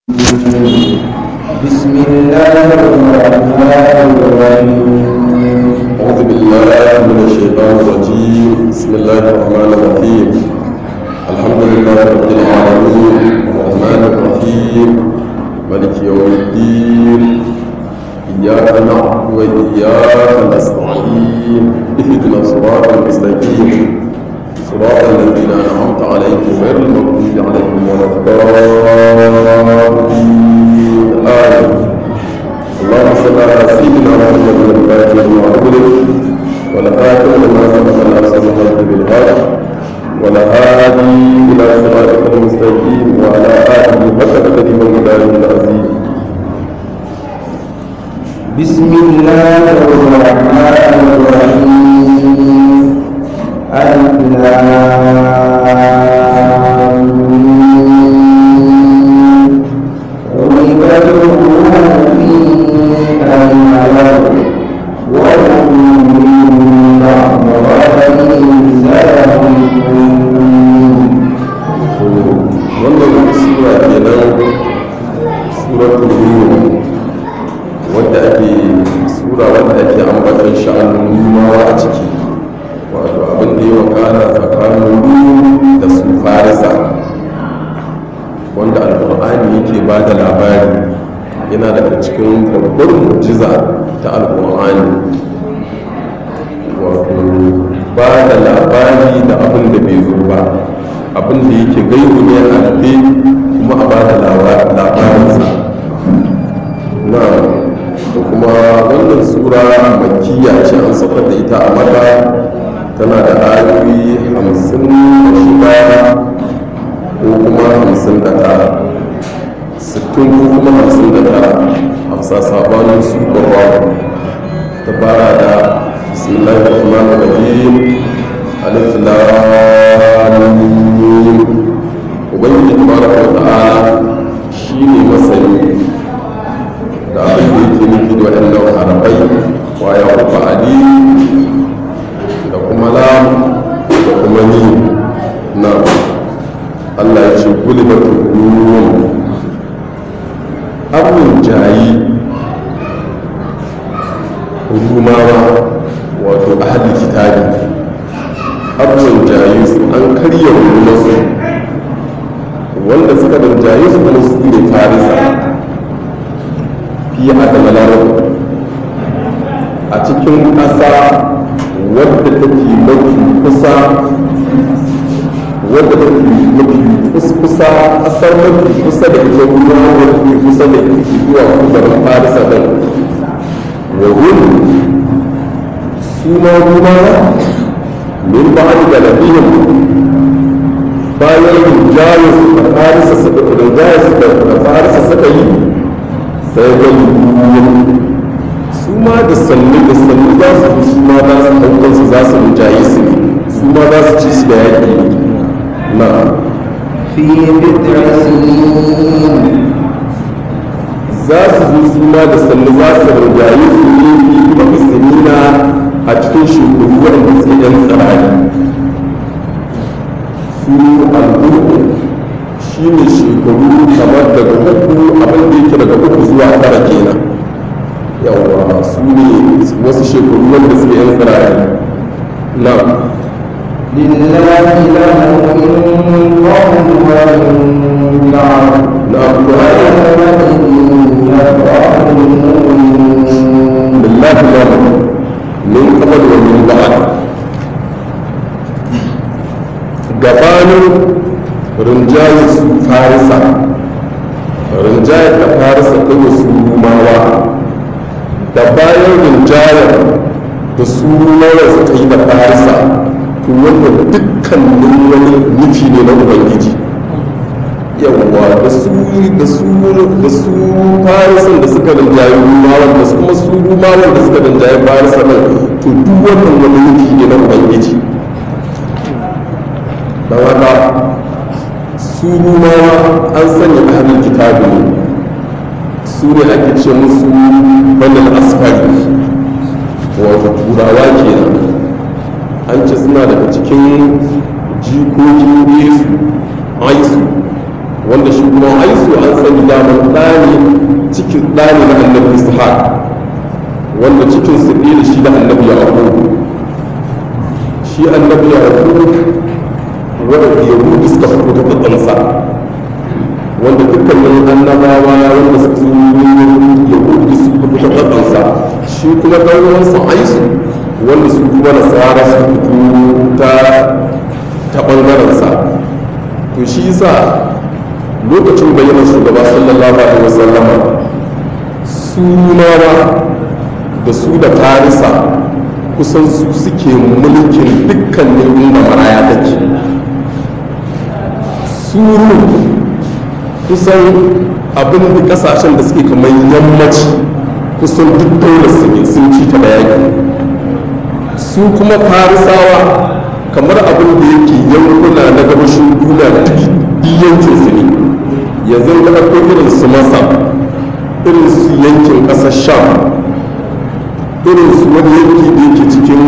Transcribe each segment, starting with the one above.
بسم الله الرحمن الرحيم. أعوذ بالله من الشيطان الرجيم. بسم الله الرحمن الرحيم. الحمد لله رب العالمين الرحمن الرحيم مالك يوم الدين إياك نعبد وإياك نستعين اهدنا الصراط المستقيم صراط الذين أنعمت عليهم غير المغضوب عليهم ولا الضالين آمين. اللهم صل على سيدنا محمد الفاتح لما أغلق والخاتم لما سبق ناصر الحق بالحق والهادي إلى صراطك المستقيم وعلى آله حق قدره ومقداره العظيم. بسم الله الرحمن الرحيم. ألف لام ميم. غلبت الروم في أدنى الأرض وهم من بعد غلبهم سيغلبون. wannan sura kenan suratul nur wadda ake ambatan sha'anin rumawa a ciki, wato abin da ya wakana tsakanin da su farisa, wanda alƙur'ani yake ba da labari. Yana daga cikin babbar mu'jiza ta alƙur'ani, wato ba da labari da abin da bai zo ba, abin da yake gaibu ne a rufe kuma a ba da labarinsa. na da kuma wannan sura makkiya ce, an saukar da ita a maka, tana da ayoyi 56 ko kuma 59, 60 ko kuma 59 a bisa sabanin su ƙwarwa. ta fara da bismillahir rahmanir rahim, alif lam mim. ubangiji tabaraka wa ta'ala shine masani da abin da yake nufi da waɗannan harafai, wa ya rufa ali da kuma lam da kuma ni. na Allah ya ce gulibatul rum, abin jayi rumawa, wato ahli kitabi, abin jayi su an karya rumunansu, wanda suka rinjaye su kuma su ne farisa, fiye a damalar a cikin ƙasa wadda take mafi kusa, ƙasar mafi kusa da ita ruwa, wadda ke kusa da ita zuwa kusurin farisa ɗin. wahun su ma rumawa min ba'ad da nabihim, bayan rinjaye su da farisa suka yi, sai ga su ma da sannu za su ma za su ɗaukansu, za su rinjaye su ne, su ma za su ci su da yaƙi. na في بضع سنين za su zo su ma da sannu za su rinjaye su ne, fi kuma sinina a cikin shekaru waɗanda suke ɗan tsirari. su al'urku shi ne shekaru kamar daga uku, abin da yake daga uku zuwa 9 kenan. yawwa su ne wasu shekaru wanda suke yan tsirari. na لله له من قبل ومن بعد na ويومئذ يفرح المؤمنون. lillahi lahu min qabl wa min ba'd. gabanin rinjaye su farisa, rinjaye da farisa ɗaya su rumawa, da bayan rinjayar da su rumawa suka yi da farisa, to wanda dukkanin wani nufi ne na ubangiji. yawwa da su farisan da suka rinjaye rumawan, da kuma su rumawan da suka rinjaye farisa ɗin, to duk wannan wani nufi ne na ubangiji. don haka su rumawa an sanya ahlul kitabi ne, su ne ake ce musu banal asfari, wato turawa kenan. an ce suna daga cikin jikokin yesu aisu, wanda shi kuma aisu an sani damar ɗani na annabi ishaq wanda cikin su ɗaya shi da annabi yaqub shi annabi yaqub wanda yahudu suka fito ta tsansa wanda dukkanin annabawa wanda su yahudu suka fito ta tsansa shi kuma ɗan uwansa aisu wanda su kuma nasara su fito ta ɓangarensa. to shi yasa lokacin bayyana shugaba sallallahu alaihi wasallama sunawa da su da farisa kusan su suke mulkin dukkanin inda maraya take. suru kusan abin da kasashen da suke kamar yammaci kusan duk daular sun ci ta da yaki. su kuma farisawa kamar abin da yake yankuna na gabashin duniya duk yankin su ne. yanzu da akwai irin su masar, irin su yankin ƙasar sham, irin su wani yanki da yake cikin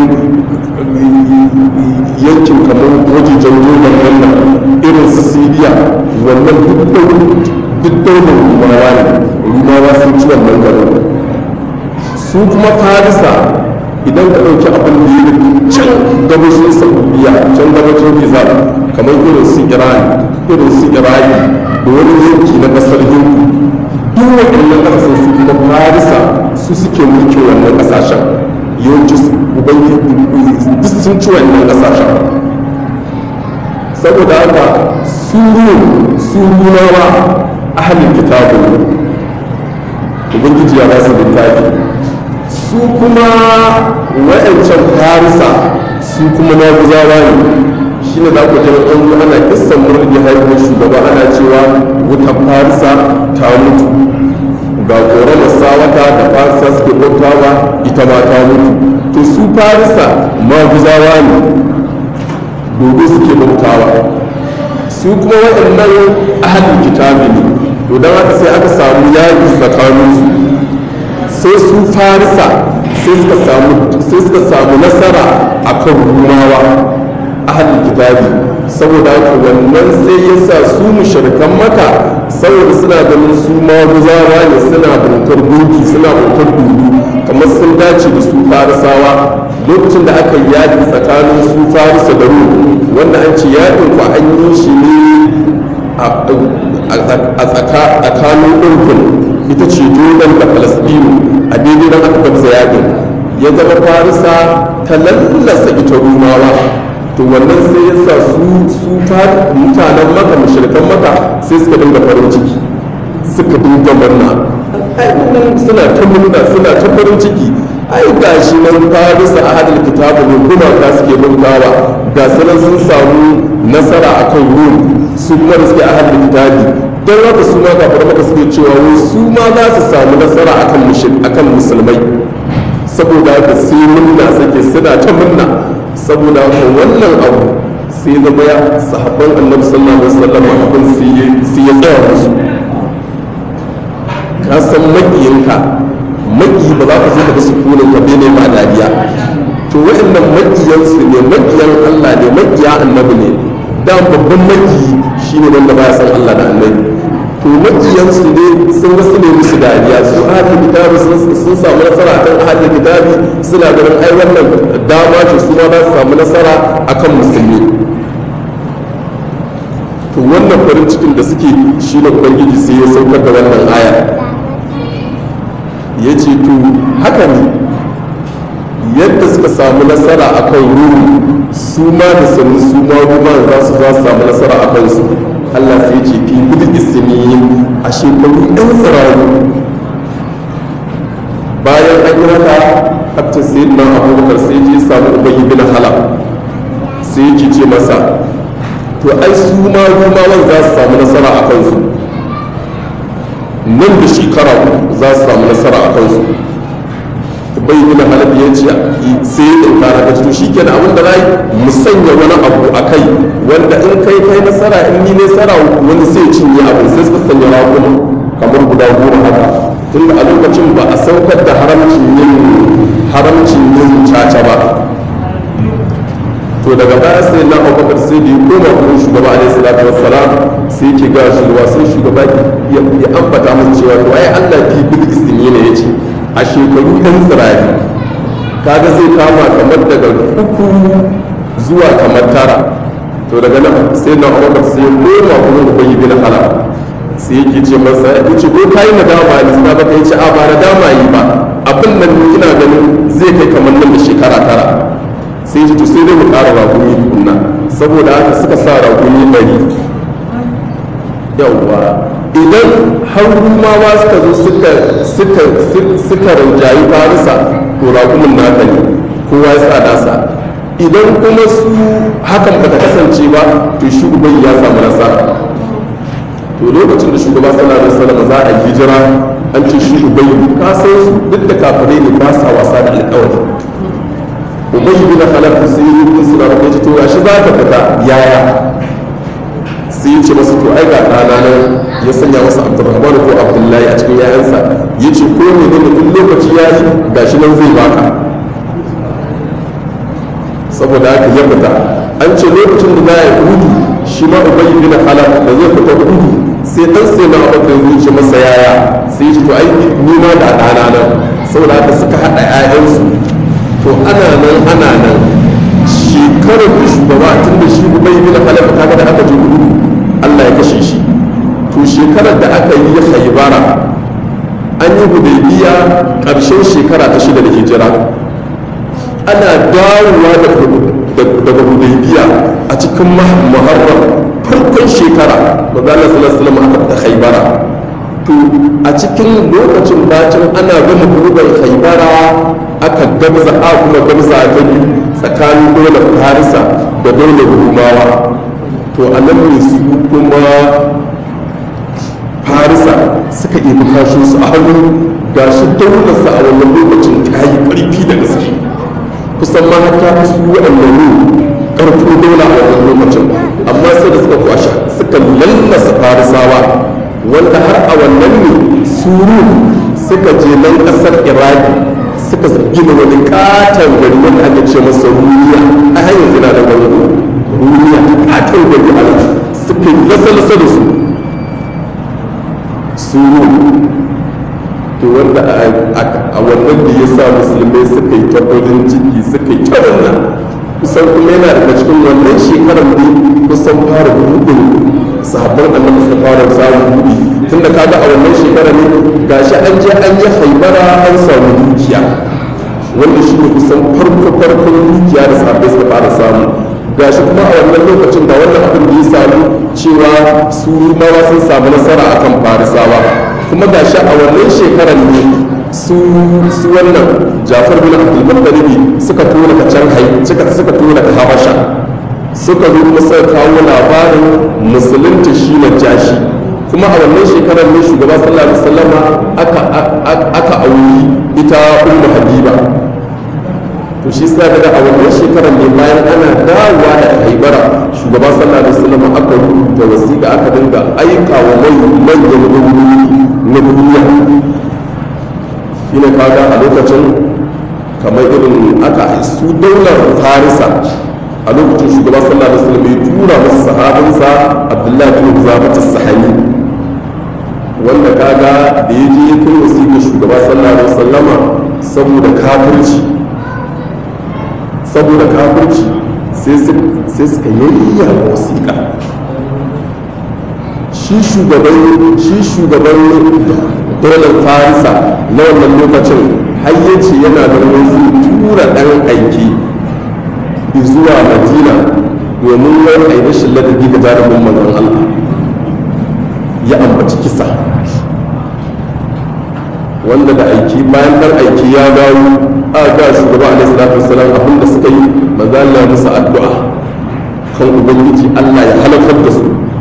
yankin kamar wajejen jordan wannan irin su siriya wannan duk daular rumawa sun ci wannan garin. su kuma farisa idan ka ɗauki abin da ya can gabashin saudiya can gabashin izar kamar irin su iran irin su iraki da wani yanki na ƙasar hindu duk waɗannan ƙasashen su kuma farisa su suke mulkin wannan ƙasashen yawanci duk sun ci wannan ƙasashen. saboda haka su runawa ahalin kitabu ubangiji ya ba su littafi. su kuma wa'ancan farisa su kuma na guzawa ne shi ne za ku ji ana kissan murni haihuwar shugaba ana cewa wutar farisa ta mutu ga ƙoramar sawata da farisa suke bautawa ita ma ta mutu. to su farisa ma guzawa ne dodo suke bautawa. su kuma waɗannan ahalin kitabi ne. to don haka sai aka samu yaƙi tsakaninsu sai su farisa sai suka samu nasara a kan rumawa ahalin kitabi. saboda haka wannan sai ya sa su mushrikan maka saboda suna ganin su maguzawa ne suna bautar gunki suna bautar dudu kamar sun dace da su farisawa. lokacin da aka yaƙi tsakanin su farisa da rum wanda an ce yaƙin ku an yi shi ne a tsakanin urdun ita ce jordan da palestine a daidai don aka gabza yaƙin ya zama farisa ta lallasa ita rumawa. to wannan sai ya sa su mutanen maka mashirkan maka sai suka dinga farin ciki suka dinga murna suna ta farin ciki ai ga shi nan farisa a hadin kitabu ne kuma ka suke bautawa ga sanan sun samu nasara akan rum su kuma da suke a hadin kitabi don haka su ma kafin maka suke cewa su ma za su samu nasara akan musulmai. saboda haka sai murna suke suna ta murna. saboda haka wannan abu sai zama ya sahabban annabi sallallahu alaihi wasallam abin sai ya tsaya musu. ka san makiyinka maki ba za ka zo ka ga sukunin ka bene ba dariya. to wa'annan makiyansu ne makiyan Allah ne makiya annabi ne. da babban makiyi shine wanda ba ya san Allah da annabi. to makiyansu ne sun ga su ne musu dariya. su ahlul kitabi sun samu nasara akan ahlul kitabi suna ganin ai wannan dama ce su ma za su samu nasara akan musulmi. to wannan farin cikin da suke shi ne ubangiji sai ya saukar da wannan aya ya ce to haka ne yadda suka samu nasara akan ruhu su ma da sani su ma ruman za su samu nasara a kansu. Allah sai ce fi gudu isiniyin a shekaru ɗan tsiraru. bayan an yi haka hatta sai na abubakar sai je samu ubayi bin halab sai yake ce masa to ai su ma rumawan za su samu nasara a kansu nan da shekara za su samu nasara a kansu. bai bin halab ya ce sai ya ɗauka na to shi kenan abin da rai mu sanya wani abu a kai wanda in kai nasara in ni nasara wani sai cinye abin sai suka sanya rakuma kamar guda 10 haka tunda a lokacin ba a saukar da haramcin yin caca ba. to daga baya sai na abubakar sai da ya koma kuma shugaba alaihi salatu wassalam sai ke ga shugaba sai shugaba ya ambata masa cewa to ai Allah fi bil ismi ne yace a shekaru ɗan tsirari kaga zai kama kamar daga 3 zuwa kamar 9 to daga nan sai na abubakar sai ya koma kuma ubayy bin halal sai yake ce masa ya ce ko kai nadama ne sai baka yace a ba nadama yi ba abin nan ina ganin zai kai kamar nan da shekara 9 sai ji to sai dai mu ƙara raguni tukunna saboda haka suka sa raguni 100 yawwa idan har rumawa suka zo suka rinjayi farisa to ragumin naka ne kowa ya sa nasa idan kuma su hakan bata kasance ba to shi ubayy ya samu nasara to lokacin da shugaba sallallahu alaihi wasallam za a hijira an ce shi ubayy ka san su duk da kafirai ne ba sa wasa da alƙawari ubayy bin khalaf sai yi bin sura da ce to gashi za ka fita yaya sai ya ce masa to ai ga ɗana nan ya sanya masa abdurrahman ko abdullahi a cikin yayansa ya ce ko ne ne duk lokaci ya yi gashi nan zai baka saboda haka ya fita an ce lokacin da za a yi hudu shi ma ubayy bin khalaf da zai fita hudu sai dan sai na abubakar ya ce masa yaya sai ya ce to ai ni ma da ɗana nan saboda haka suka haɗa 'ya'yansu to ana nan shekarar da shugaba tun da shi ubayy bin khalaf kaga da aka je hudu Allah ya kashe shi to shekarar da aka yi haibara an yi hudaybiya ƙarshen shekara ta 6 da hijira ana dawowa daga hudaybiya a cikin muharram farkon shekara manzo Allah sallallahu alaihi wasallam aka fita haibara to a cikin lokacin bacin ana gama hudubar haibara aka gabza a kuma gabza ta biyu tsakanin daular farisa da daular rumawa to a nan ne su kuma farisa suka ɗebi kashin su a hannu ga shi daularsa a wannan lokacin ta yi ƙarfi da gaske kusan ma har ta su waɗannan ne ƙarfin daula a wannan lokacin amma sai da suka kwashe suka lallasa farisawa wanda har a wannan ne su suka je nan ƙasar iraki suka gina wani katon gari wanda ake ce masa runiya a hanyar zina da wani runiya katon gari a nan suka yi lasa da su to wanda a wannan da ya sa musulmai suka yi tabbatin ciki suka yi wannan kusan kuma yana daga cikin wannan shekarar ne kusan fara buɗin sahabban annabi suka fara samun buɗi tunda kaga a wannan shekarar ne gashi an je an yi haibara an samu dukiya wanda shi ne kusan farkon dukiya da sahabbai suka fara samu gashi kuma a wannan lokacin da wannan abin da ya samu cewa su mawa sun samu nasara akan farisawa kuma gashi a wannan shekarar ne su wannan Jafar bin Abdul Muttalib suka tura ka can suka tura ka Habasha suka zo kuma suka kawo labarin musulunta shi na jashi kuma a wannan shekarar ne shugaba sallallahu alaihi wasallama aka auri ita Ummu Habiba to shi sa daga a wannan shekarar ne bayan ana dawowa da haibara shugaba sallallahu alaihi wasallama aka rubuta wasiƙa aka dinga aika wa manyan gwamnati na duniya shine kaga a lokacin kamar irin aka su daular farisa a lokacin shugaba sallallahu alaihi wasallam ya tura masa sahabinsa abdullahi bin zabat as-sahani wanda kaga da ya je kai wasiƙa shugaba sallallahu alaihi wasallama saboda kafirci sai suka yayya wasiƙa shi shugaban daular farisa na wannan lokacin hayyaci yana da wasu tura ɗan aiki zuwa madina domin wani ainihin ladabi ga jarumin manzon Allah ya ambaci kisa wanda da aiki bayan ɗan aiki ya dawo a ga shugaba alaihi salatu wasalam abinda suka yi manzo Allah musu addu'a kan ubangiji Allah ya halakar da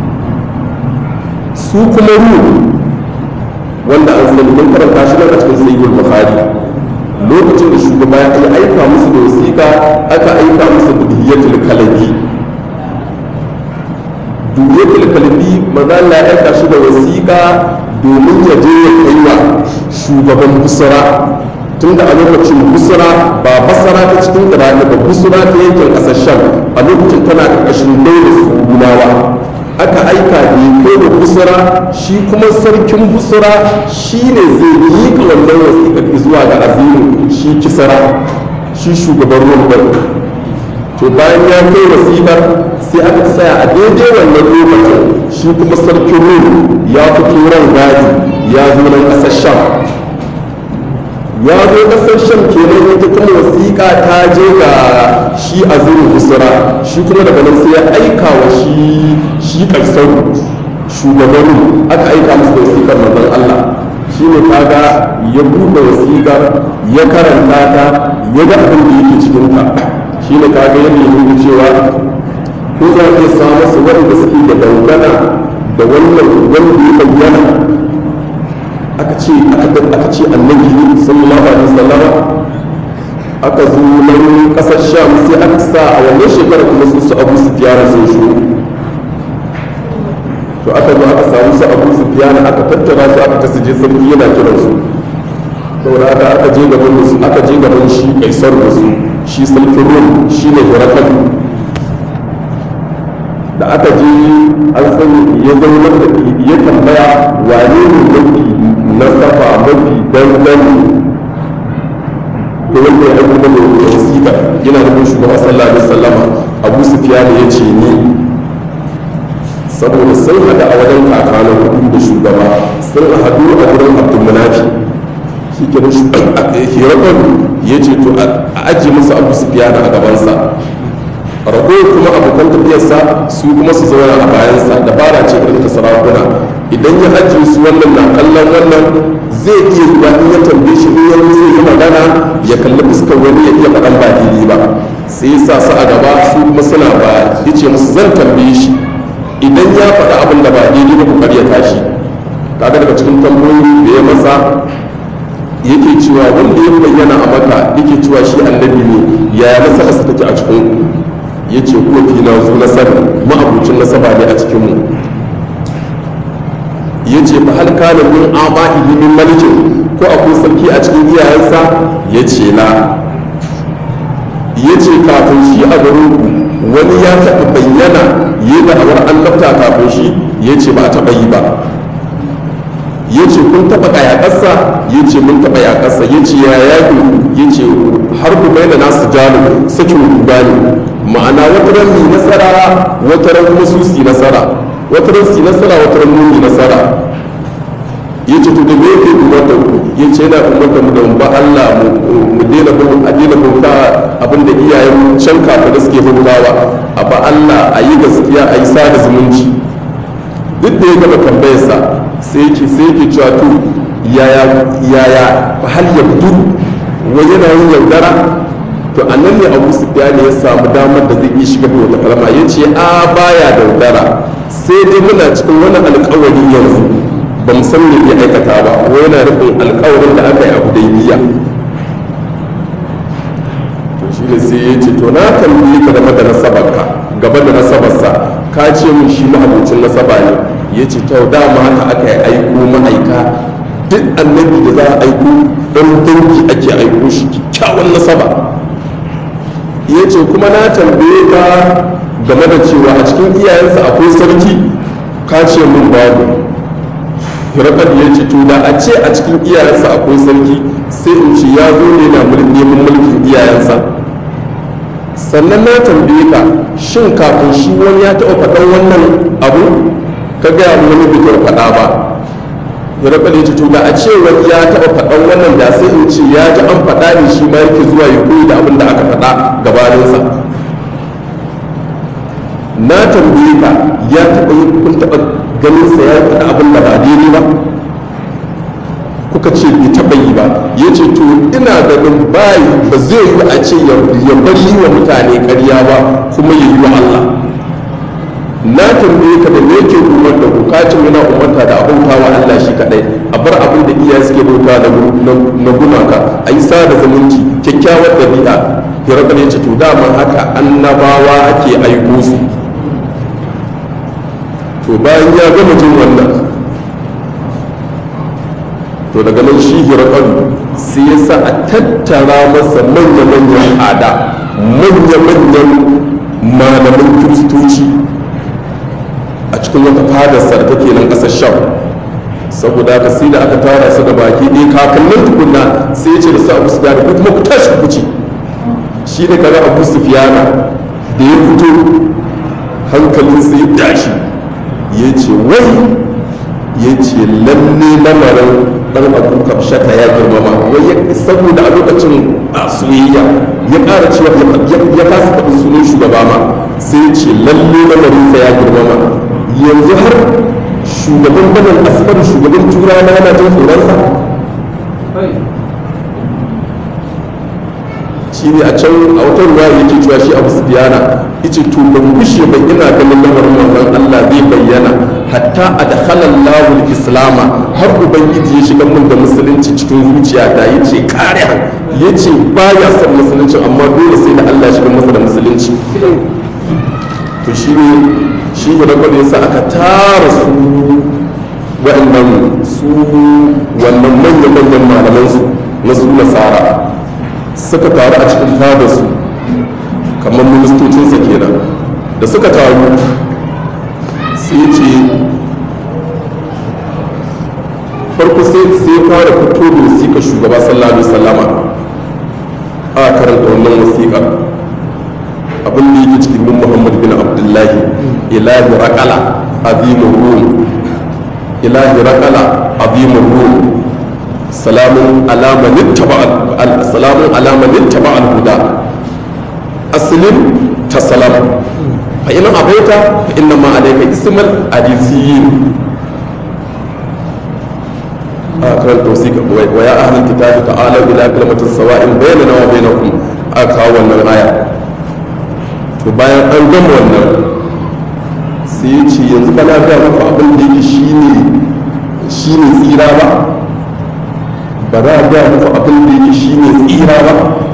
su kuma wanda an sani mun karanta shi a cikin sahihul bukhari lokacin da shugaba ya aika musu da wasiƙa aka aika musu da dihiyatul kalabi maza Allah ya aika shi da wasiƙa domin ya je ya kai wa shugaban busra tunda a lokacin busra ba basara ta cikin iraki ba busra ta yankin ƙasar sham a lokacin tana ƙarƙashin daular sugunawa aka aika da ya kai da busra shi kuma sarkin busra shi ne zai miƙa wannan wasiƙar zuwa ga azimin shi kisara shi shugaban rum. To bayan ya kai wasiƙar sai aka tsaya a daidai wannan lokacin shi kuma sarkin rum ya fito ran gadi ya zo nan ƙasar sham ya zo ƙasar sham kenan ita kuma wasiƙa ta je ga shi azimin busra shi kuma daga nan sai ya aika wa shi kaisaru shugaban rum aka aika musu da wasiƙar manzon Allah shi ne kaga ya buɗe wasiƙar ya karanta ta ya ga abin da yake cikin ta shi ne kaga yadda ya nuna cewa ko za ka samu su wanda suke da dangana da wannan wanda ya bayyana aka ce annabi sallallahu alaihi wasallam aka zo nan kasar sham sai aka sa a wannan shekarar kuma su Abu Sufyan sun shi to aka zo aka samu su Abu Sufyan aka tattara su aka kasance sarki yana kiransu saboda aka je gaban shi kaisar da su shi sarkin rum shi ne Herakl da aka je an sani ya zaunar da ya tambaya wane ne mafi nasaba mafi dangane da wanda ya aiko da wasiƙa yana da shugaba sallallahu alaihi wasallam Abu Sufyan ya ce ni saboda sun hada a wajen kakanin hudu da shugaba sun hadu a wurin Abdulmunafi shi ke da Herakl ya ce to a ajiye musu Abu Sufyan a gabansa ragowar kuma abokan tafiyarsa su kuma su zauna a bayansa dabara ce irin ta sarakuna idan ya ajiye su wannan na kallon wannan zai iya zuwa in ya tambaye shi in yanzu zai yi magana ya kalli fuskar wani ya iya faɗan ba daidai ba sai ya sa su a gaba su kuma suna ba ya ce musu zan tambaye shi idan ya faɗa abin da ba daidai ba ku karyata shi kaga daga cikin tambayoyi da ya masa yake cewa wanda ya bayyana a maka yake cewa shi annabi ne yaya nasararsa take a cikin ku ya ce kuwa fi na zo nasara ma'abucin nasaba ne a cikinmu ya ce fa hal kana min aba'ihi min malikin ko akwai sarki a cikin iyayensa ya ce na ya ce kafin shi a garin ku wani ya taɓa bayyana ya da awar annabta kafin shi ya ce ba a taɓa yi ba ya ce kun taɓa yaƙarsa ya ce mun taɓa yaƙarsa ya ce ya yaƙi ya ce har ku bai da nasu jalu sakin guda ne ma'ana wata ran mi nasara wata ran kuma su si nasara wata ran si nasara wata ran mu nasara ya ce to da me yake umarta ku ya ce yana umarta mu da mu ba Allah mu daina bauta abinda iyayen can kafin da suke bautawa a ba Allah a yi gaskiya a yi sada zumunci duk da ya gaba tambayarsa sai yake cewa to yaya hal yabdu wa yana yin yaudara to annan ne Abu Sufyan ya samu damar da zai iya shiga da wata kalma ya ce a baya da yaudara sai dai muna cikin wani alƙawari yanzu ba mu san me ya aikata ba ko yana rufin alƙawarin da aka yi a Hudaybiya to shi ne sai ya ce to na tambaye ka game da nasabarka gaba da nasabarsa ka ce mun shi ma'abucin nasaba ne ya ce ta dama haka aka yi aiko ma'aika duk annabi da za a aiko ɗan dangi ake aiko shi kyakkyawan nasaba ya ce kuma na tambaye ka game da cewa a cikin iyayensa akwai sarki ka ce mun babu Herakl ya ce to da a ce a cikin iyayensa akwai sarki sai in ce ya zo ne na neman mulkin iyayensa sannan na tambaye ka shin kafin shi wani ya taɓa faɗan wannan abu ka gaya wani bai taɓa faɗa ba Herakl ya ce to da a ce wani ya taɓa faɗan wannan da sai in ce ya ji an faɗa ne shi ma yake zuwa ya koyi da abin da aka faɗa gabaninsa na tambaye ka ya taɓa yi kun taɓa ganin sa ya faɗa abin da ba daidai ba kuka ce bai taɓa yi ba ya ce to ina ganin ba zai yi a ce ya bari yi wa mutane ƙarya ba kuma ya yi wa Allah na tambaye ka da me yake umar da ku kacin yana umarta da abauta wa Allah shi kadai a bar abin da iyaye suke bauta na gumaka a yi sada zumunci kyakkyawar ɗabi'a Herakl ya ce to dama haka annabawa ake aiko su to bayan ya gama jin wannan to daga nan shi hirakalu sai ya sa a tattara masa manya-manyan ada manya-manyan malaman kiristoci a cikin wata fadarsa da take nan ƙasar sham. Saboda haka sai da aka tara su da baki ɗaya kakannin tukunna sai ya ce da su Abu Sufyan ko kuma ku tashi ku ce shi ne kaga Abu Sufyan da ya fito hankalin sai ya tashi ya ce wai ya ce lalle lamarin dan Abu Kabshata ya girmama wai saboda a lokacin a soyayya ya ƙara cewa ya kasa faɗin sunan shugaba ma sai ya ce lalle lamarin sa ya girmama yanzu har shugaban banan asfar shugaban turawa yana jin tsoronsa. Shi ne a can a wata ruwa yake cewa shi Abu Sufyana yace to ban gushe ba ina ganin lamarin manzon Allah zai bayyana hatta adkhala Allahu al-islam har ubangiji ya shiga mun da musulunci cikin zuciyata yace kare yace baya son musulunci amma dole sai da Allah ya shiga masa da musulunci. To shi ne da yasa aka tara su waɗannan su wannan manyan malaman su na su nasara suka taru a cikin fadarsu kamar ministocinsa kenan da suka taru sai ce farko sai fara fito da wasiƙar shugaba sallallahu alaihi wasallama a karanta wannan wasiƙar abin da yake cikin bin Muhammad bin Abdullahi ilahi raqala azimur rum ilahi raqala azimur rum salamun ala man ittaba al-huda aslim tasalam fa in abaita fa inna ma alayka ismal adisiyin kan tawsika wa ya ahlul kitab ta'ala ila kalimatin sawa'in bainana wa bainakum aka wannan aya. To bayan an gama wannan sai ya ce yanzu ba na ga muku abin da yake shine tsira ba za a gaya muku abin da yake shi ne tsira ba.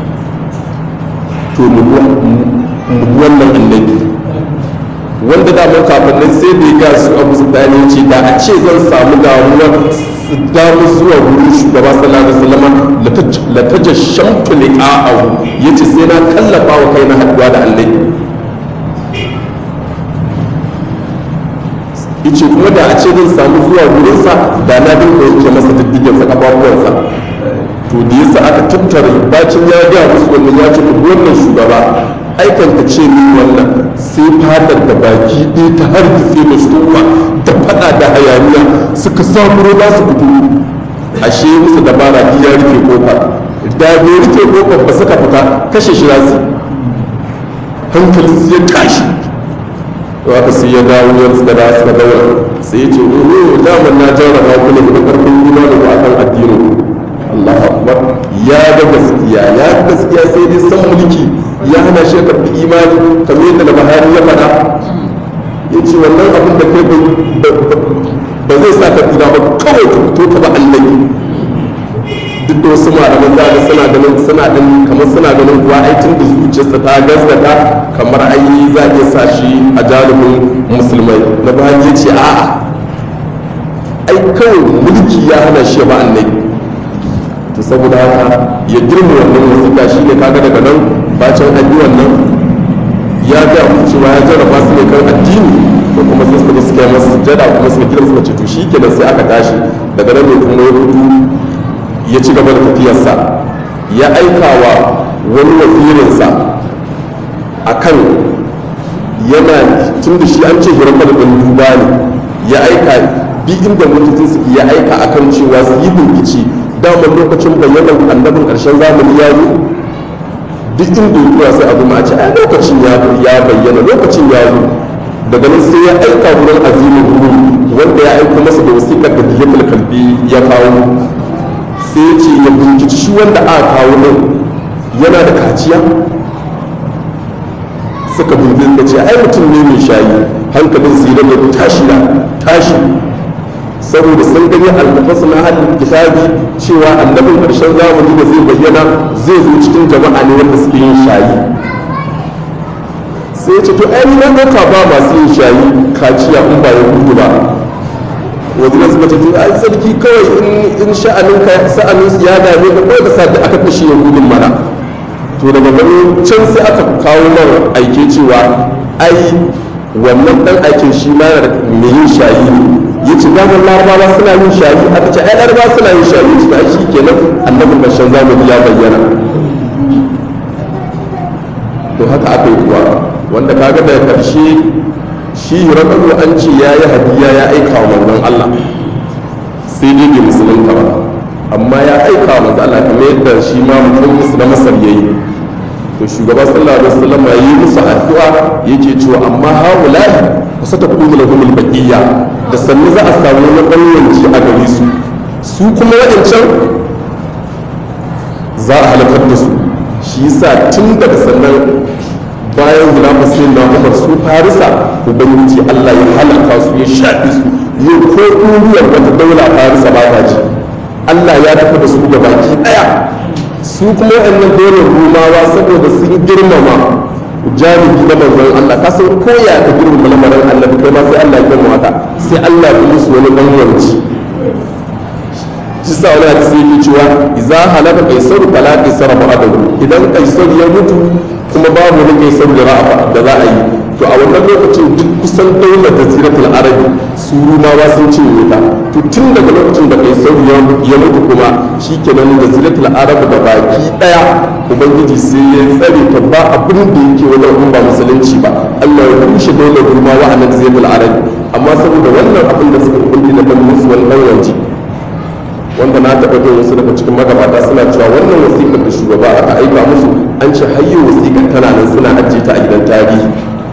To mu wannan annabi wanda damar kafannin sai da ya ga su Abu Sufyan ya ce da a ce zan samu damar zuwa wurin shugaba sallallahu alaihi wasallam la tajashamtu liqa'ahu yace sai na kallafa wa kaina haduwa da annabi. yace kuma da a ce zan samu zuwa wurinsa da na dinga yanke masa diddigensa kafafuwansa. To da yasa aka tattara bacin ya ga musu wannan ya ce ku wannan shugaba aikanta ce ni wannan sai fadar da baki ɗaya ta hargitse da su da fada da hayaniya suka samu za su fito ashe musu dabara ya rufe kofar da bai rufe kofar ba suka fita kashe shi za su hankalin su ya tashi. Haka sai ya dawo ya suka da suka daura sai ya ce daman na jarraba ku ne da karfin imani ku akan addinin Allah akbar ya ga gaskiya sai dai san mulki ya hana shi karfi imani kamar yadda da Buhari ya faɗa ya ce wannan abin da kai ba zai sa ka tsira ba kawai ka fito ka ba Allah. Duk da wasu malaman da suna ganin kuwa aikin da zuciyarsa ta gaskata kamar ai za a iya sa shi a jarumin musulmai na bayan ya ce a'a ai kawai mulki ya hana shi ba annabi. To saboda haka ya girma wannan wasiƙa shi ne kaga daga nan bacin an yi wannan ya ga musu cewa ya jarraba su ne kan addini da kuma sai suka suka yi masa sujjada kuma suka kira suka ce to shi kenan sai aka tashi daga nan ne kuma ya fito ya ci gaba da tafiyarsa ya aika wa wani wazirinsa a kan yana tun da shi an ce hirakar ɗin duba ne ya aika bi inda mutum suke ya aika a kan cewa su yi bincike damar lokacin bayyanar annabin ƙarshen zamani ya zo duk inda ya zuwa sai abu ma ce ai lokacin ya bayyana lokacin ya zo daga nan sai ya aika wurin azimin ruhu wanda ya aika masa da wasiƙar da diyatul kalbi ya kawo sai ya ce ya binciki shi wanda aka kawo nan yana da kaciya suka bincike da ce ai mutum ne mai shayi hankalin su yi da tashi saboda sun gani alfasu na halin kitabi cewa annabin ƙarshen zamani da zai bayyana zai zo cikin jama'a ne wanda suke yin shayi. Sai ya ce to ai na ɗauka ba masu yin shayi kaciya in ba ya gudu ba wazirin suka ce ai sarki kawai in sha'anin ka sa'anin su ya dame ka kawai ka sa da aka kashe yahudin mana. To daga gani can sai aka kawo mara aike cewa ai wannan dan aikin shi ma yana da mai yin shayi ne ya ce damar larabawa suna yin shayi aka ce ai larabawa suna yin shayi ya ce ai shi kenan annabin ƙarshen zamani ya bayyana. to haka aka yi kuwa wanda kaga daga ƙarshe shi hirakalu an ce ya yi hadiya ya aika wa manzon Allah sai dai bai musulunta ba amma ya aika wa manzon Allah kamar yadda shi ma mutum na Masar yayi. to shugaba sallallahu alaihi wasallam ya yi musu addu'a yake cewa amma haula'i wasata kudu lahum al-baqiyya da sannu za a samu wani banyanci a gare su su kuma waɗancan za a halakar da su. shi yasa tun daga sannan bayan hilafar sai na umar su farisa ubangiji Allah ya halaka su ya shafi su yau ko duniyar wata daula farisa ba ta ji Allah ya tafi da su ga baki daya. su kuma waɗannan daular rumawa saboda sun girmama jami'i na manzon Allah ka san koya ka girmama lamarin Allah kai ma sai Allah ya girmama ka sai Allah ya musu wani banyanci. shi sa wani hadisi yake cewa idza halaka qaisar fala qaisar ba'dahu idan qaisar ya mutu kuma babu wani qaisar da da za a yi. to a wannan lokacin duk kusan daular jaziratul arabi su rumawa sun ce wuta. to tun daga lokacin da qaisar ya mutu kuma shikenan jaziratul arabi da baki daya ubangiji sai ya tsare ta ba abin da yake wajen ba musulunci ba. Allah ya rushe daular rumawa a jaziratul arabi amma saboda wannan abin da suka kunti da ban musu wannan wanci wanda na taɓa jin wasu daga cikin magabata suna cewa wannan wasiƙar da shugaba aka aika musu an ce hayyo wasiƙar tana nan suna ajiye ta a gidan tarihi.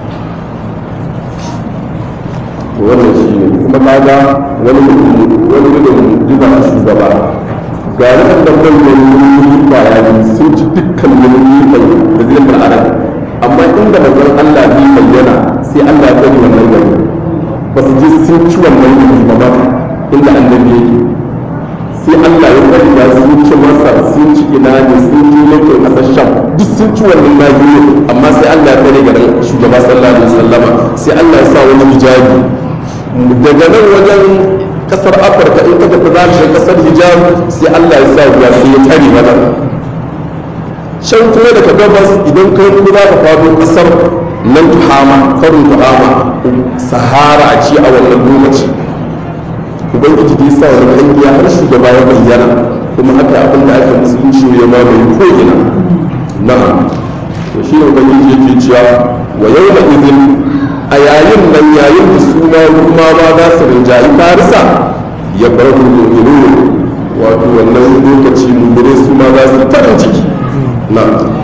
to wannan shi ne kuma kaga wani gudun duba a shugaba ga waɗannan manyan kwaya sun ci dukkan yankin da zai arabi amma inda manzon Allah bai bayyana sai Allah ya tsare wannan gari ba su je sun ci wannan gari ba inda annabi yake sai Allah ya bari da sun ci Masar sun ci ina ne sun ci yankin ƙasar Sham duk sun ci wannan nahiyoyi amma sai Allah ya bari garin shugaba sallallahu alaihi wasallama sai Allah ya sa wani hijabi daga nan wajen ƙasar Afirka in ka tafi za ka ƙasar hijab sai Allah ya sa ruwa sai ya tare mana can kuma daga gabas idan kai kuma za ka fado ƙasar nan Tuhama karin Tuhama Sahara a ci a wannan lokaci ubangiji da ya sa wani kangiya har shugaba ya bayyana kuma haka abin da aka musulunci ya mamaye ko ina. na'am to shi ne ubangiji yake cewa wa yawma idin a yayin nan yayin da su ma rumawa za su rinjayi farisa ya farko mu'minu wato wannan lokaci mu'mini su ma za su farin ciki. na'am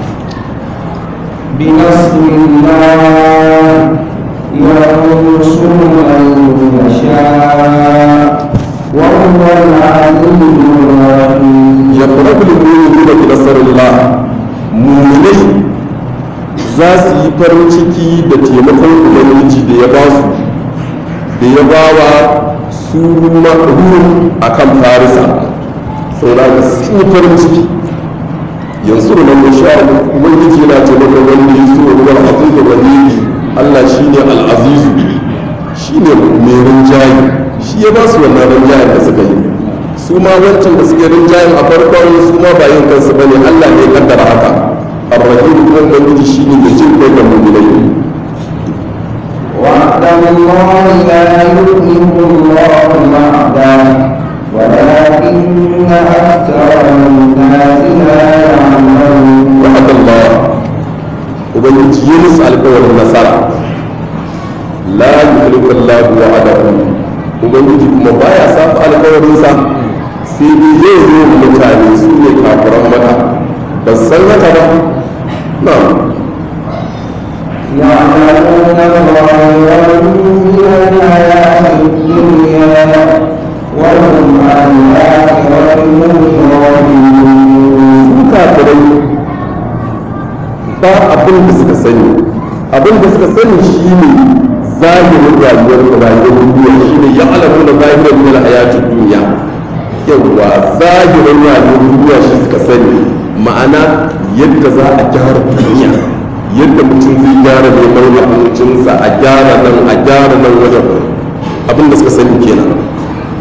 بنصر الله ينصر من يشاء وهو العليم الرحيم. يقرب المؤمنون بنصر الله مؤمنين za su yi farin ciki da taimakon ubangiji da ya ba su da ya ba wa su ruhun a kan farisa sau da ga sun yi farin ciki yanzu da nan sha ubangiji yana taimakon wanda ya so ruwan abin da wani Allah shi ne al'azizu shi ne mai rinjaye shi ya ba su wannan rinjayen da suka yi. su ma wancan da suke rinjayen a farkon su ma ba yin kansu ba ne Allah ne ya kaddara haka. الرحيم كون بنجي شيء يجيب بين المؤمنين. وعد الله لا يخلف الله وعده ولكن أكثر الناس لا يعلمون. وعد الله وبنجي ينس القول النصارى لا يخلف الله وعده وبنجي كما بايا صاف القول النصارى سيدي يوم متاني سوني كافرون مكة بس سنة نعم يعلمون ظاهرا من الحياة الدنيا وهم عن الآخرة هم غافلون. kafirai ba abin da suka sani shi ne zahirin rayuwar duniya shi ne ya alamu da zahirar min hayatun duniya yawwa zahirin rayuwar duniya shi suka sani ma'ana yadda za a gyara duniya yadda mutum zai gyara neman abincinsa a gyara nan wajen abin da suka sani kenan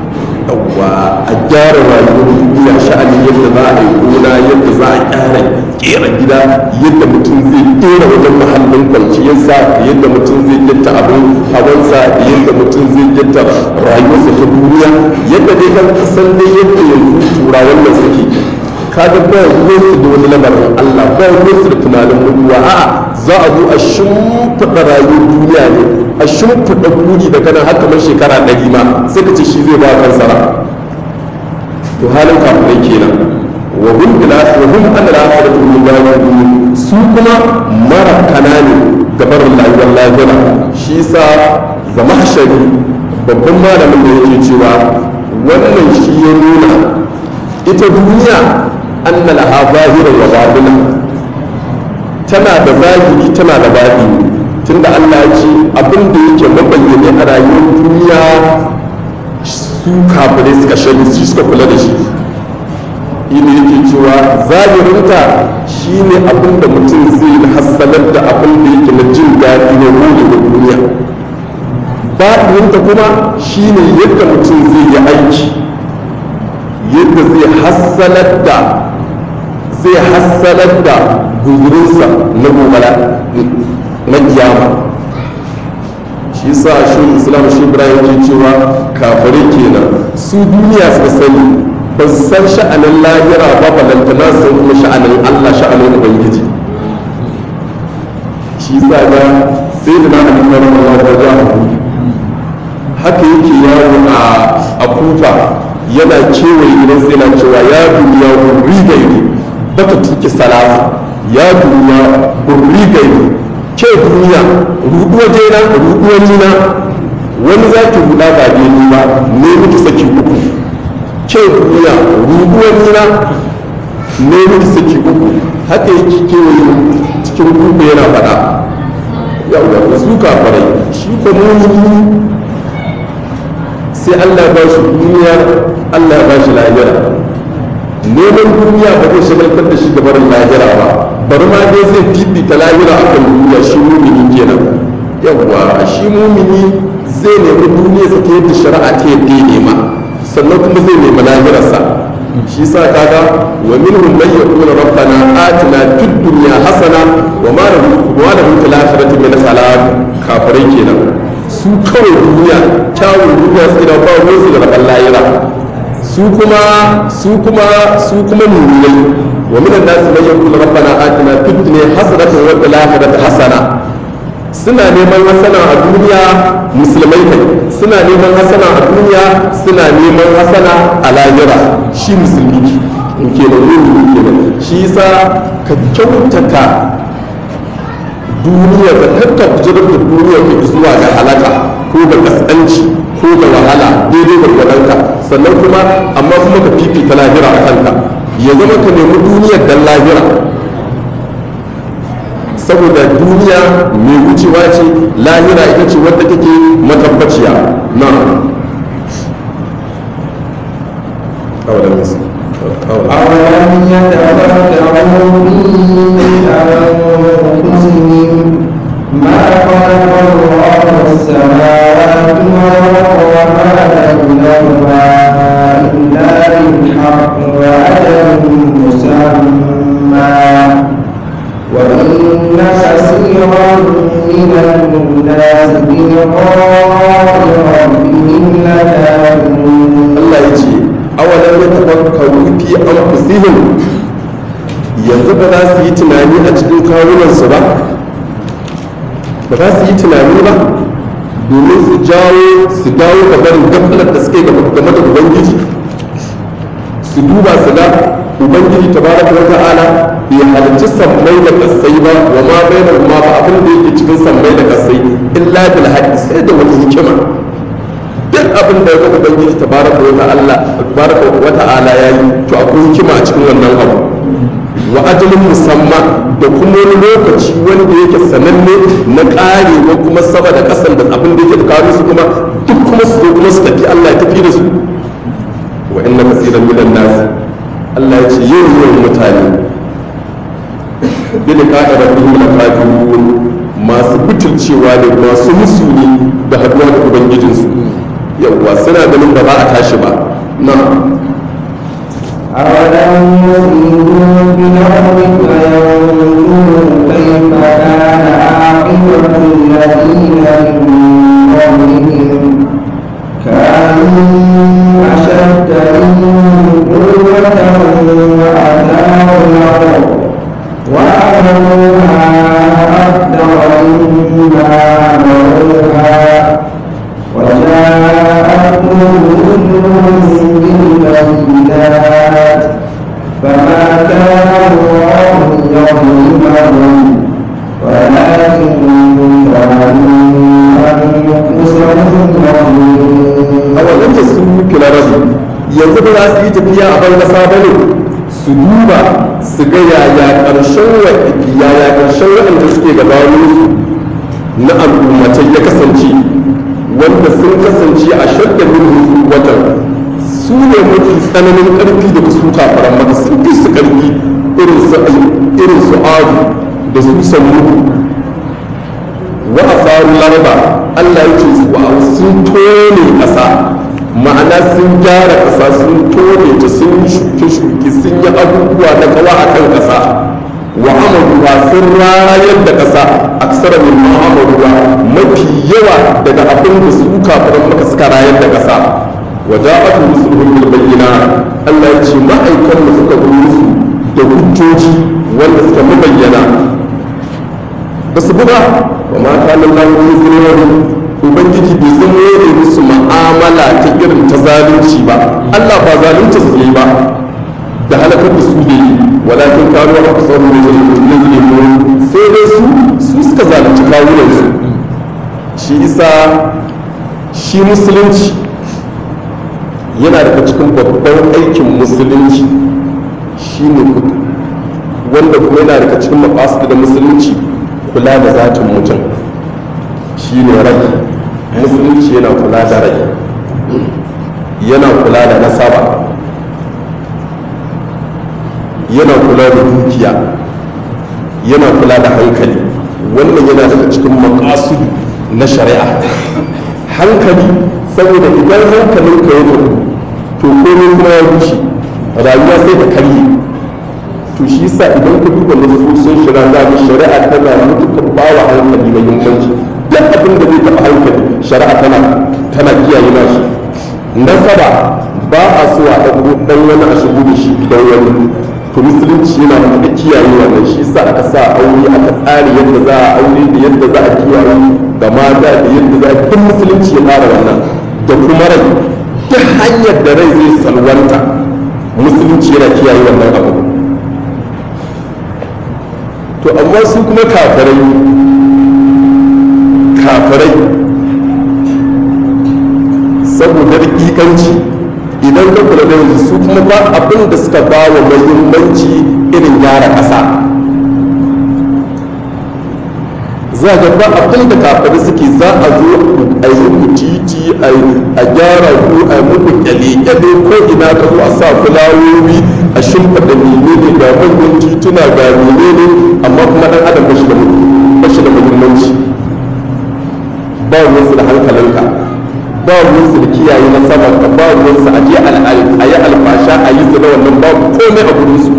yawwa a gyara rayuwar duniya sha'anin yadda za a yi gona yadda za a kera gida yadda mutum zai kera wajen mahallin kwanciyarsa da yadda mutum zai gyatta abin hawansa da yadda mutum zai gyatta rayuwarsa ta duniya yadda dai kan san dai yadda yanzu turawan nan suke kaga ba ruwansu da wani lamarin Allah ba ruwansu da tunanin mutuwa a'a za a zo a shimfiɗa rayuwar duniya ne a shimfiɗa buri da kana har kamar shekara 100 ma sai ka ce shi zai ba kansa ra to halin kafirai kenan wa hum an al-akhirati hum ghafilun su kuma mara kanani gabar rayuwar lahira shi sa zamahshari babban malamin da yake cewa wannan shi ya nuna ita duniya anna laha zahiran wa batina tana da zahiri tana da batini tunda Allah ya ce abin da yake mabayyane a rayuwar duniya su kafirai suka shari su suka kula da shi ina yake cewa zahirinta shine abin da mutum zai hassalar da abin da yake na jin daɗi na gode da duniya batininta kuma shine yadda mutum zai yi aiki yadda zai hassalar da guzurinsa na gobara na kiyama shi sa shi islam shi ibrahim ke cewa kafirai kenan su duniya suka sani ba su san sha'anin lahira ba balantana sun kuma sha'anin Allah sha'anin ubangiji shi sa ga sai da na alimar Allah da jahu haka yake yawo a kufa yana kewaye gidan sai na cewa ya duniya gurri gairi baka tuki salasa ya duniya gurri gairi ke duniya ruɗuwa jena ruɗuwa nina wani za ki ruɗa ba ni ba ne miki saki uku ke duniya ruɗuwa nina ne miki saki uku haka yake kewaye cikin kuka yana faɗa yawwa su kafarai shi ko mumini sai Allah ya ba shi duniya Allah ya ba shi lahira neman duniya ba zai shagaltar da shi gabarin lahira ba bari ma dai zai fifita lahira a kan duniya shi mumini kenan yawwa shi mumini zai nemi duniya sa ta yadda shari'a ta yadda ya nema sannan kuma zai nemi lahirarsa shi sa kaga wa minhum man yaqulu rabbana atina fid dunya hasana wa ma lahu fil akhirati min khalaq kafirai kenan su kawai duniya kyawun duniya su da ba ruwansu da rabon lahira su kuma mummulai wa minan nasu man yaqulu rabbana atina fid dunya hasanatan wa fil akhirati hasana suna neman hasana a duniya musulmai kai suna neman hasana a duniya suna neman hasana a lahira shi musulmi kenan mu'mini kenan shi yasa ka kyautata duniya ka tatta kujerar da duniya ka zuwa ga halaka ko ga kaskanci ko ga wahala daidai gwargwadonka sannan kuma amma kuma ka fifita lahira a kanka ya zama ka nemi duniyar dan lahira saboda duniya mai wucewa ce lahira ita ce wadda take matabbaciya na أولم يتفكروا في أنفسهم ما خلق الله السماوات والأرض وما بينهما إلا بالحق وأجل مسمى وإن كثيرا من الناس بلقاء ربهم لكافرون. الله يجي أولا يتفكروا في أنفسهم yanzu ba za su yi tunani a cikin kawunansu ba ba za su yi tunani ba domin su dawo ga barin gafalar da suke game da ubangiji su duba su ga ubangiji tabaraka wa ta'ala bai halarci sammai da kasai ba wa ma bainar ma ba abin da yake cikin sammai da kasai illa bil haqqi sai da wani hikima duk abin da ya ubangiji tabaraka wa ta'ala yayi to akwai hikima a cikin wannan abu wa ajalin musamman da kuma wani lokaci wanda yake sananne na karewa kuma sama da kasan da abin da yake kawo su kuma duk kuma su zo kuma su tafi Allah ya tafi da su wa inna kasiran minan nas Allah ya ce yawan mutane bil qa'a rabbihim lakafirun masu butulcewa ne masu musu ne da haduwa da ubangijinsu yawwa suna ganin ba za a tashi ba نعم. أولم يسيروا في الأرض فينظروا كيف كان عاقبة الذين من قبلهم كانوا أشد منهم قوة وأثاروا الأرض وعمروها أكثر مما عمروها وجاءتهم رسلهم بالبينات فما كان الله ليظلمهم ولكن كانوا أنفسهم يظلمون. أولم يسيروا في الأرض yanzu ba za su yi tafiya a ban ƙasa ba ne su duba su ga yaya ƙarshen waɗanda suke gabaninsu na al'ummatai ya kasance wanda sun kasance a shadda min watan su ne mafi tsananin ƙarfi da su kafaran maka sun fi su ƙarfi irin su adu da su sammu wa a faru larba Allah ya ce sun tone ƙasa ma'ana sun gyara ƙasa sun tone ta sun yi shuke-shuke sun yi abubuwa na kawa a kan ƙasa wa amaruwa sun rayar da ƙasa a ƙasar min amaruwa mafi yawa daga abin da su kafaran maka suka rayar da ƙasa wa da'atu rusulhum bil bayyinat Allah ya ce ma'aikan da suka zo musu da hujjoji wanda suka mabayyana ba su buga wa ma kana Allahu yuzlimuhum ubangiji bai san yore musu ma'amala ta irin ta zalunci ba Allah ba zalunta su yi ba da halakar da su ne walakin kanu a kasar da yuzlimun sai dai su suka zalunci kawunan su shi isa shi musulunci yana daga cikin babban aikin musulunci shine wanda kuma yana daga cikin maqasid da musulunci kula da zatin mutum shine rai musulunci yana kula da rai yana kula da nasaba yana kula da dukiya yana kula da hankali wannan yana daga cikin maqasid na shari'a hankali saboda idan hankalinka ya tafi to komai kuma ya rushe rayuwa sai ta karye to shi yasa idan ka duba nasosin shari'a za ka shari'a tana mutukar bawa hankali muhimmanci duk abin da zai taɓa hankali shari'a tana kiyaye na shi nasaba ba a so a ɗauko ɗan wani a shigo da shi gidan wani to musulunci yana da kiyaye wannan shi yasa aka sa aure aka tsari yadda za a aure da yadda za a kiyaye da mata da yadda za a duk musulunci ya fara wannan da kuma rai duk hanyar da rai zai salwanta musulunci yana kiyaye wannan abu to amma su kuma kafirai saboda rikikanci idan ka kula da yanzu su kuma ba abin da suka ba wa muhimmanci irin gyara ƙasa za ga ba abin da kafirai suke za a zo a yi muku titi a gyara ku a yi muku kyale-kyale ko ina ka zo a sa fulawowi a shimfiɗa menene ga manyan tituna ga menene amma kuma ɗan adam ba shi da muhimmanci ba ruwansu da hankalinka ba ruwansu da kiyaye na sama ka ba ruwansu a je a yi alfasha a yi su na wannan babu komai a gurinsu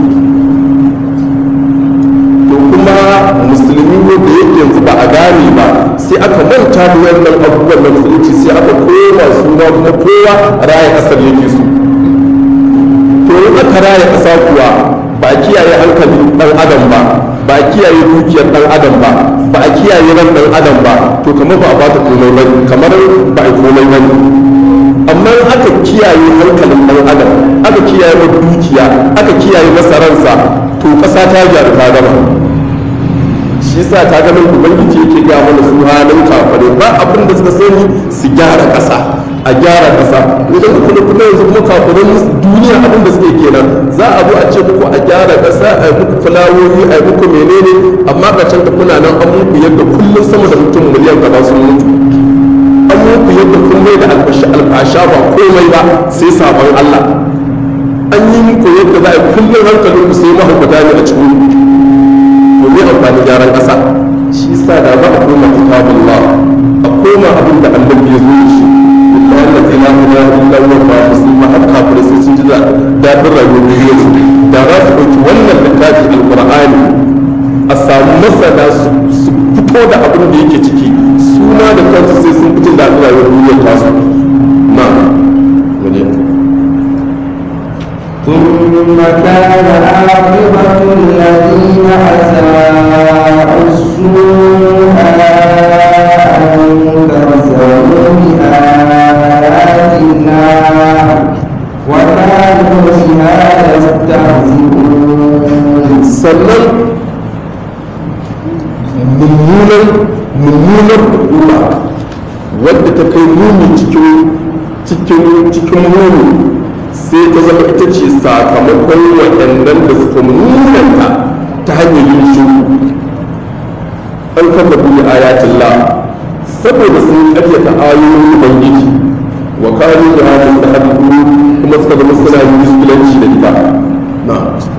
to kuma musulmi ne da yake yanzu ba a gane ba sai aka manta da wannan abubuwan na musulunci sai aka koma suna kuma kowa raya ƙasar yake su to in aka raya ƙasa kuwa ba a kiyaye hankalin ɗan adam ba a kiyaye dukiyar ɗan adam ba a kiyaye ran ɗan adam ba to kamar ba a bata komai ba kamar ba a komai ba amma aka kiyaye hankalin ɗan adam aka kiyaye masa dukiya aka kiyaye masa ransa to ƙasa ta gyaru ta gama shi yasa ta ganin ubangiji yake ga mana su halin kafare ba abin da suka sani su gyara ƙasa a gyara ƙasa idan ku kula kuma yanzu kuma kafirin duniya abin da suke kenan za a zo a ce muku a gyara ƙasa a yi muku fulawoyi a yi muku menene amma ƙarshen da kuna nan an muku yadda kullum sama da mutum miliyan kaza sun mutu an muku yadda kun mai da alfasha ba komai ba sai sabon Allah an yi muku yadda za a yi kullum hankalin ku sai mahaukata ne a cikin domin amfani gyaran ƙasa shi sa da za a koma kitabullah a koma abin da annabi ya zo da shi billahi la ilaha illa huwa musulma haka kafirai sai sun ji daɗin rayuwar duniyar su da za su ɗauki wannan littafi alƙur'ani a samu masana su fito da abin da yake ciki suna da kansu sai sun fi jin daɗin rayuwar duniyar tasu na waje ثم كان عاقبة الذين أساءوا السوء أن كذبوا بآيات الله وكانوا بها يستهزئون. sannan mummunar hukuma wadda ta kai muni cikin muni sai ta zama ita ce sakamakon waɗannan da suka munanta ta hanyar yin shuru an kafa duni ayatullah saboda sun ƙaryata ayoyin ubangiji wa kanu da hadin da hadin kuma suka zama suna yin muskilanci da ita na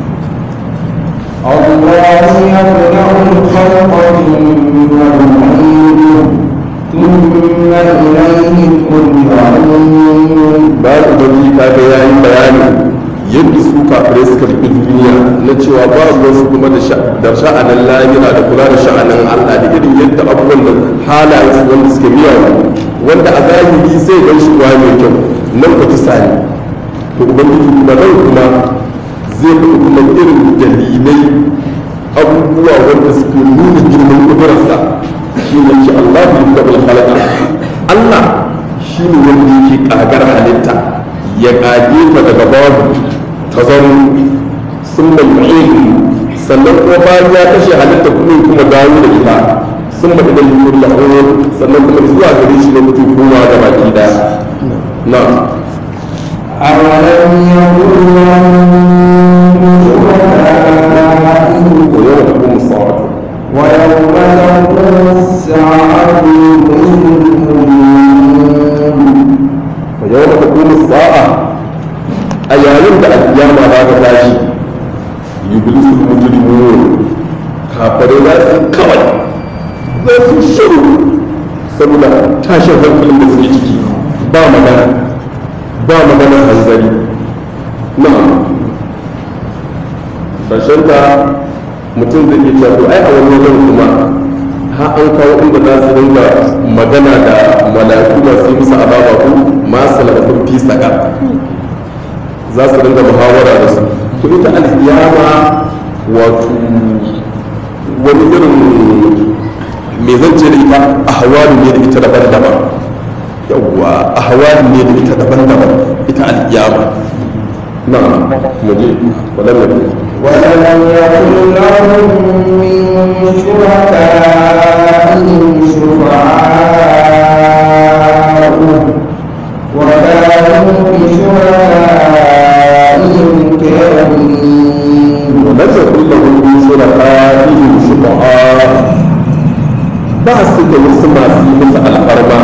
الله يبدأ الخلق ثم يعيده ثم إليه ترجعون. بعد ubangiji ta ga yayin bayani yadda su kafirai suka rufe duniya na cewa ba su kuma da sha'anin lahira da kula da sha'anin Allah da irin yadda abubuwan da halayen su wanda suke miyawa wanda a zahiri sai gan shi kuwa mai kyau nan ba kisa ne to ubangiji kuma nan kuma zai fi kuma irin dalilai abubuwa wanda suke nuna girman kudurarsa shi ne ce Allah bai da halaka Allah shi ne wanda yake kagar halitta ya kage ta daga babu ta zama sun mai sannan kuma bayan ya kashe halitta kuma dawo da ita sun mai da yiwuwar lahoro sannan kuma zuwa gare shi ne mutum kowa da baki daya na أولم يكن ويوم تقوم الساعة ويوم تقوم الساعة أيام القيامة بعد ذلك يبلس المجرمون kafirai za su kawai za su shiru saboda tashin hankalin da suke ciki ba magana hanzari na ƙarshen ta mutum zai iya cewa ai a wani wajen kuma ha an kawo inda za su dinga magana da mala'iku masu yi musu azaba ko masu lalatun fi saka za su dinga muhawara da su to ita alkiyama wato wani irin me zan ce da ita a hawari ne da ita daban-daban yawwa a hawari ne da ita daban-daban ita alkiyama na muje ولم يكن لهم من شركائهم شفعاء وكانوا بشركائهم كافرين. ولم يكن لهم من شركائهم شفعاء بأس كمسمى في مثل الحرمة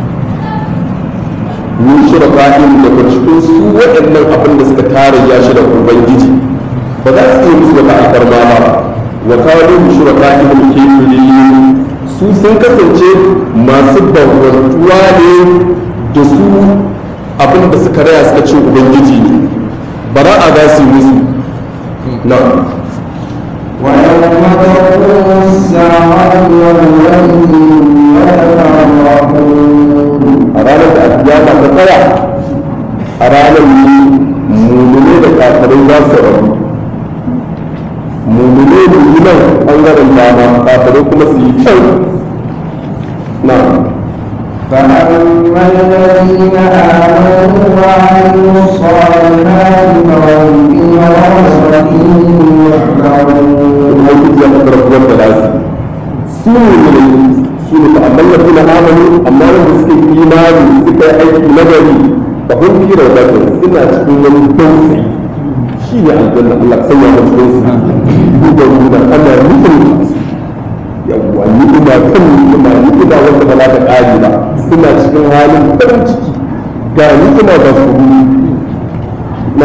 min shuraka'in daga cikin su waɗannan abin da suka tare ya shi da ubangiji ba za su yi musu wata alfarma ba wa kawo min shuraka'in kafiri su sun kasance masu bambantuwa ne da su abin da suka raya suka ce ubangiji ne ba za a za su yi musu na ويوم تقوم الساعة يومئذ يتفرقون. a ranar da alkiyama ta tsaya a ranar mummune da kafirai za su rabu mummune da yi nan ɓangaren dama kafirai kuma su yi can na فأما الذين آمنوا وعملوا الصالحات فهم في غرفة يحبرون. su ne ta'amman na suna amanu amma nan da suke imani suka yi aiki nagari ba hun fi da wadata suna cikin wani dausi shi ne aljanna Allah sanya da dausi duba nuna ana nufin yawwa ni'ima kan ni'ima wanda ba za ta ƙari ba suna cikin halin farin ciki ga ni'ima ba su na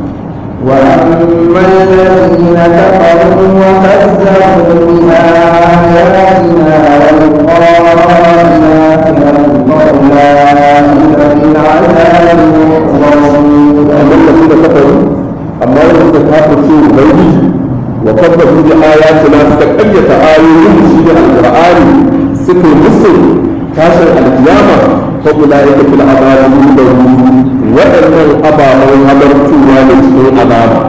وأما الذين كفروا وكذبوا بآياتنا ولقاء الآخرة فأولئك في العذاب محضرون. suka kafirce ubangiji wa kadzabu bi ayatina suka ƙaryata ayoyin shi da alqur'ani suka musu tashin alkiyama fa ulaika fil azabi mudarrun waɗannan ababen halartuwa da cikin azaba.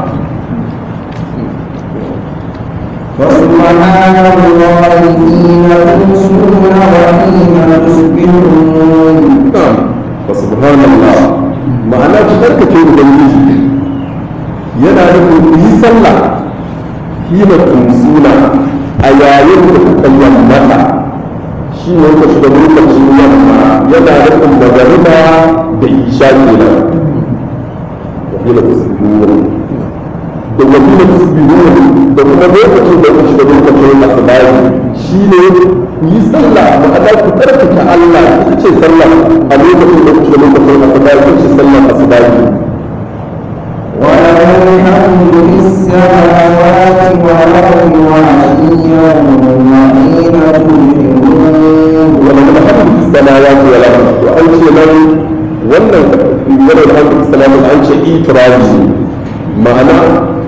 فسبحان الله حين تمسون وحين تصبحون. فسبحان الله ma'ana ku tsarkake ubangiji yana nufin ku yi sallah hina tumsuna a yayin da kuka yammata shi ne ka shiga lokacin yamma yana nufin magariba da isha kenan wahila tusbihun da wahila tusbihun da kuma lokacin da ku shiga lokacin asibari shi ne ku yi sallah ma'ana ku tsarkake Allah ita ce sallah a lokacin da ku shiga lokacin asibari ita ce sallar asibari. وله الحمد في السماوات والأرض وعشيا وحين تظهرون. وله الحمد في السماوات والأرض وأنشئ له wannan yana da hankali salamun an ce itirazi ma'ana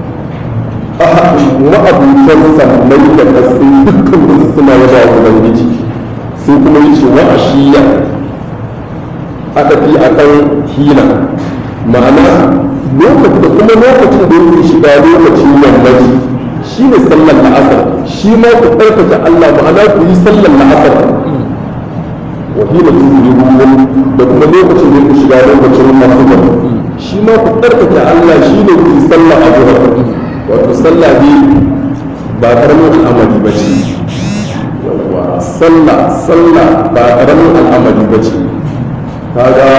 ma'abutan sammai da ƙasai dukkan wasu suna yaba wa ubangiji sai kuma yi ce wa ashiya aka fi a kan hina ma'ana lokacin da yake shiga lokacin yammaci shi ne sallar la'asar shi ma ku ɗaukaka Allah ma'ana ku yi sallar la'asar wahila tuzurun da kuma lokacin da yake shiga lokacin masubar shi ma ku ɗaukaka Allah shi ne ku yi sallar abubuwa wato sallah ne ba ƙaramin al'amari ba ce sallah ba ƙaramin al'amari ba ce kaga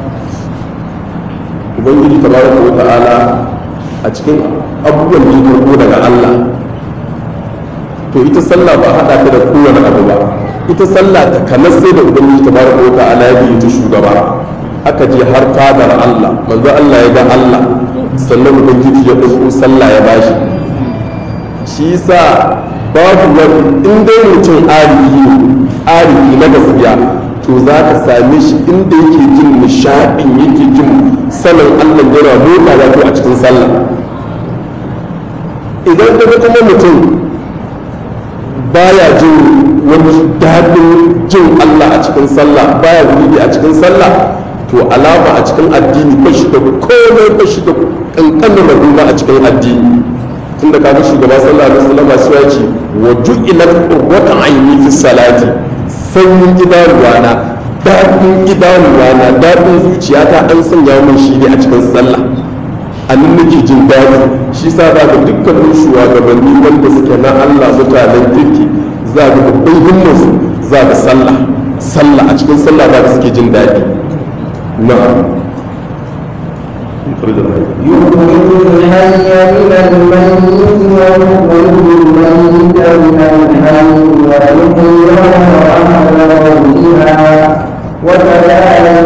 ubangiji tabaraka wa ta'ala a cikin abubuwan da ya karbo daga Allah to ita sallah ba haɗa ta da kowane abu ba ita sallah ta kamar sai da ubangiji tabaraka wa ta'ala ya biyi ta shugaba aka je har fadar Allah manzo Allah ya ga Allah sannan ubangiji ya ɗauko sallah ya bashi shi yasa babu wani in dai mutum arifi na gaskiya to za ka same shi inda yake jin nishaɗin yake jin sanin Allah yana motsa wato a cikin sallah idan ka kuma mutum baya jin wani daɗin jin Allah a cikin sallah baya wuri a cikin sallah to alama a cikin addini ba shi da komai ba shi da kankanin rabuwa a cikin addini tunda kaga shugaba sallallahu alaihi wasallam sai ya ce wa ju'ilat qurratu ayni fi salati sanyin idanuwana daɗin zuciyata an sanya mun shi ne a cikin sallah a nan nake jin daɗi shi sa za ga dukkanin shugabanni wanda suke na Allah mutanen kirki za ga babban himmarsu za ga sallah a cikin sallah za ga suke jin daɗi na'am يخرج الحي من الميت ويخرج الميت من الحي ويحيي أهله بها وكذلك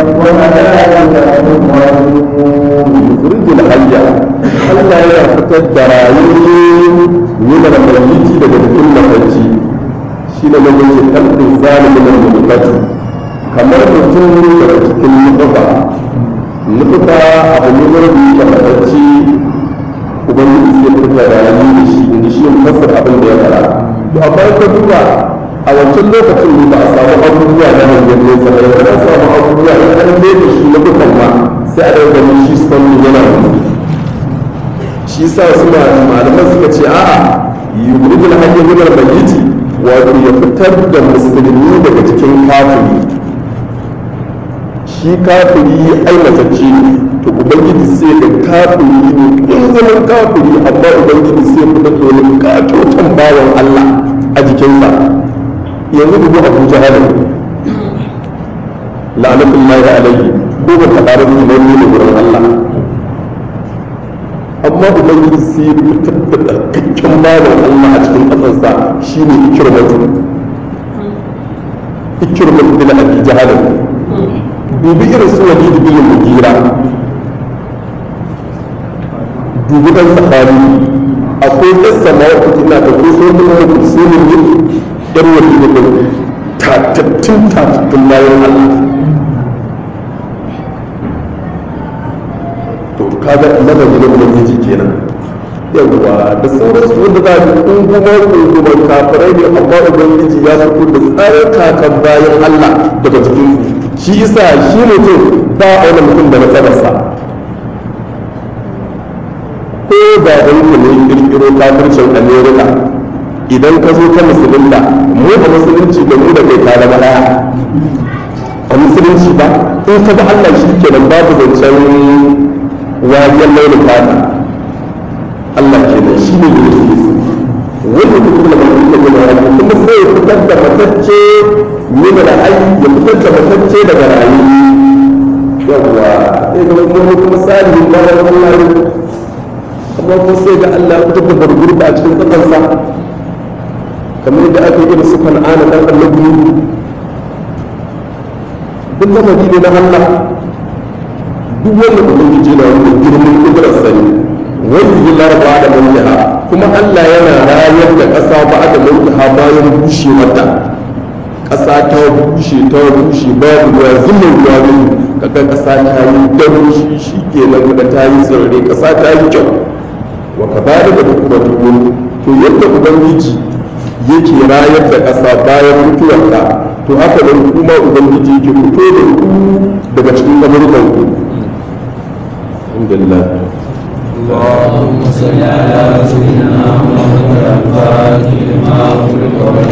يخرج الحي ألا يفتد درايين من الميت لجدكم مفجي شين من يتقل الظالم من المنقذ كما يقول لك nufuka abu ne wani tabbatacci ubangiji sai fita da rani da shi inda shi yin fasar abin da ya fara to a bayan ka duba a wancan lokacin ne ba a samu abubuwa na hanyar nesa ba yanzu an samu abubuwa in an lebe shi na dukan ma sai a daga ganin shi sannan yana wani shi sa wasu malaman suka ce a'a yuridul hanyar gunar bayyiti wato ya fitar da musulmi daga cikin kafiri shi kafiri aimatacce ne to ubangiji sai da kafiri ne in zaman kafiri amma ubangiji sai fitar da wani katotan bawan Allah a jikinsa yanzu dubu abu jahal la'anatullahi alaihi ko ba ta ƙara ne da wurin Allah amma ubangiji sai fitar da tsarkakken bawan Allah a cikin ƙasarsa shine ikirmatu bin abi jahal dubi irin su walid bin mugira dubi dan sahabi akwai kissa ma wata tana da kusa wani musulmin ne yar walid bin tatattun bayan Allah to kaga lamari na ubangiji kenan yawwa da sauransu wanda za a kunguman kafirai ne amma ubangiji ya fito da tsarkakan bayan Allah daga cikin shi isa shi mutum ba a wani mutum da matsalarsa ko da ɗanku ne ƙirƙiro kafircin amerika idan ka zo ta musulunta mu a musulunci da mu da kai ta zama ɗaya a musulunci ba in ka ga Allah shi kenan babu zancen wajen launin fata Allah kenan shi ne da yake wanda kuma da mutum da gaba kuma sai ya fitar da matacce min ra'ayi ya fitar da matacce daga ra'ayi yawwa sai ga kuma salihin bayan Allah amma ko sai ga Allah ya fitar da bargurba a cikin tsakansa kamar yadda aka yi da su kan'ana dan annabi duk lamari ne na Allah duk wanda ubangiji na wanda girman kudurar sani wanda yi laraba da mulkiha kuma Allah yana rayar da ƙasa ba da mulkiha bayan bushewarta ƙasa ta bushe babu ruwa zillin ruwa ne kaga ƙasa ta yi danshi shi ke nan kaga ta yi tsirrai ƙasa ta yi kyau wa ka ba da kuma to yadda ubangiji yake rayar da ƙasa bayan mutuwarta to haka nan kuma ubangiji yake fito da ku daga cikin kaburukan ku alhamdulillah اللهم صل على سيدنا محمد الفاتح لما أغلق